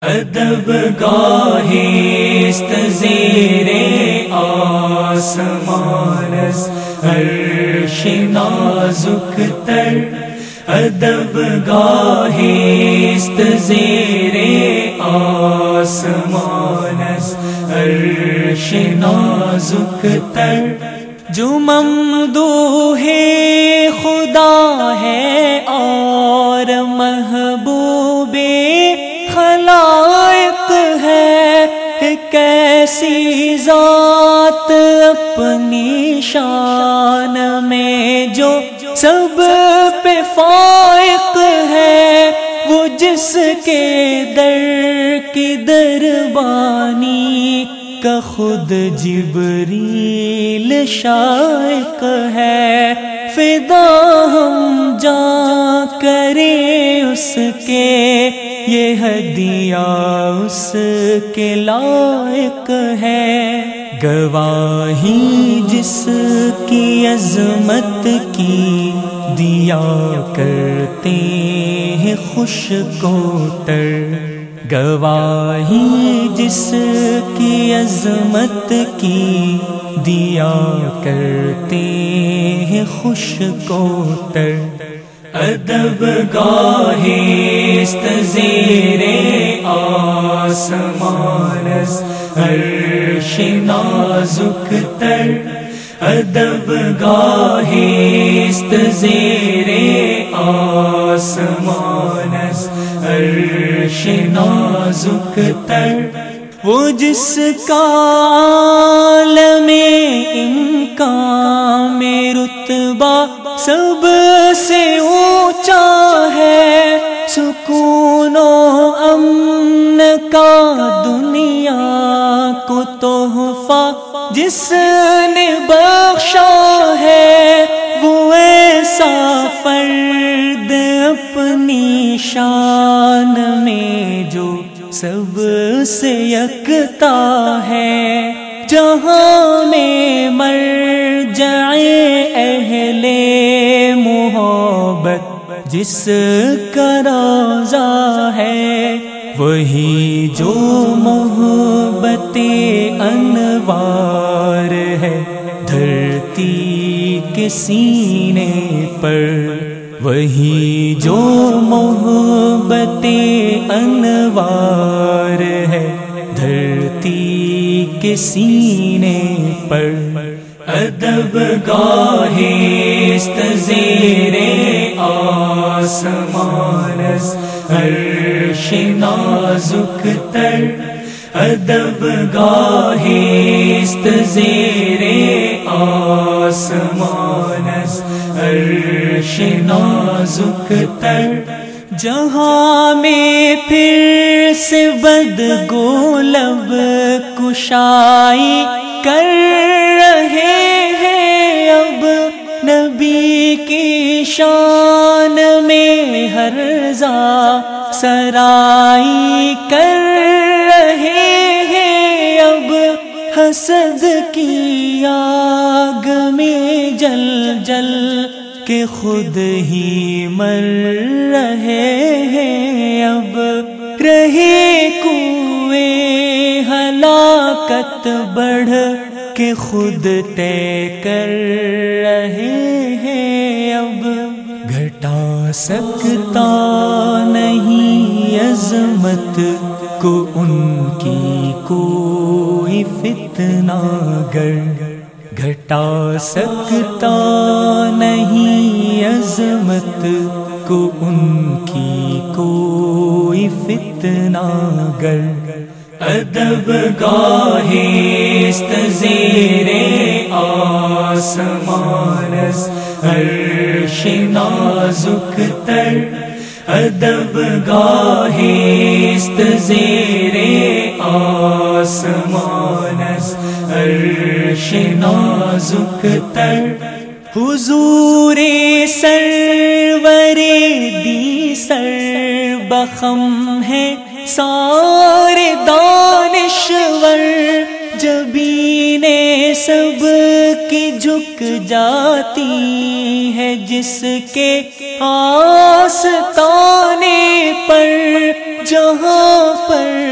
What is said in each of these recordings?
ادب گاہست زیر آسمان از عرش نازک تر، ادب گاہست زیر آسمان از عرش نازک تر، جو ممدوح خدا ہے اور محبوب خلائق ہے، کیسی ذات اپنی شان میں جو سب پہ فائق ہے، وہ جس کے در کی دربانی کا خود جبریل شائق ہے، فدا ہم جاں کریں اس کے، یہ ہدیہ اس کے لائق ہے، گواہی جس کی عظمت کی دیا کرتے ہیں خوش کو تر، گواہی جس کی عظمت کی دیا کرتے ہیں خوش کو تر، ادب گاہست زیر آسمان از عرش نازک تر، ادب گاہست زیر آسمان از عرش نازک تر، وہ جس کا عالم امکان میں رتبہ سب سے اونچا ہے، سکون و امن کا دنیا کو تحفہ جس نے بخشا ہے، وہ ایسا فرد اپنی شان میں جو سب سے یکتا ہے، جہاں میں مرجع اہل محبت جس کا روضہ ہے، وہی جو محبت انوار ہے دھرتی کے سینے پر، وہی جو محبت انوار ہے دھرتی کے سینے پر، ادب گاہست زیر آسمان از عرش نازک تر، ادب گاہست زیر آسمان از عرش نازک تر، جہاں میں پھر سے بدگو لب کشائی کر رہے ہیں، اب نبی کی شان میں ہر سرائی کر رہے ہیں، اب حسد کی آگ میں جل جل کہ خود ہی مر رہے ہیں، اب رہے کوئے ہلاکت بڑھ کہ خود طے کر رہے ہیں، اب گھٹا سکتا نہیں عظمت کو ان کی کوئی فتنہ گر، گھٹا سکتا نہیں عظمت کو ان کی کوئی فتنہ گر، ادب گاہست زیر آسمان از عرش نازک تر، ادب گاہست زیر آسمان از عرش نازک تر، حضور سرور دی سر بخم ہے سارے دانشور، جبین سب کی جھک جاتی ہے جس کے آستانے پر، جہاں پر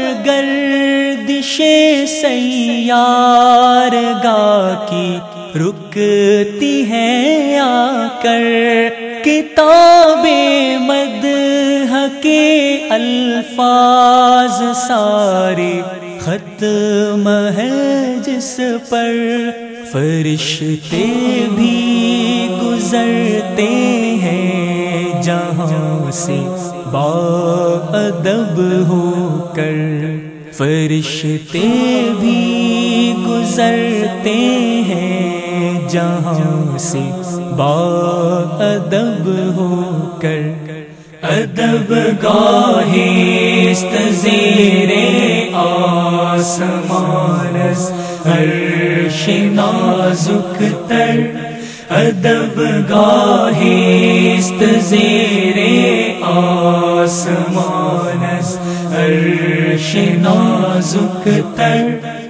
سیارگاہ کی رکتی ہے آ کر، کتاب مدح کے الفاظ سارے ختم ہے جس پر، فرشتے بھی گزرتے ہیں جہاں سے باادب ہو کر، فرشتے بھی گزرتے ہیں جہاں سے باادب ہو کر، ادب گاہی است زیر آسمان است عرش نازک تر، ادب گاہی است زیر آسمان است عرش نازک تر،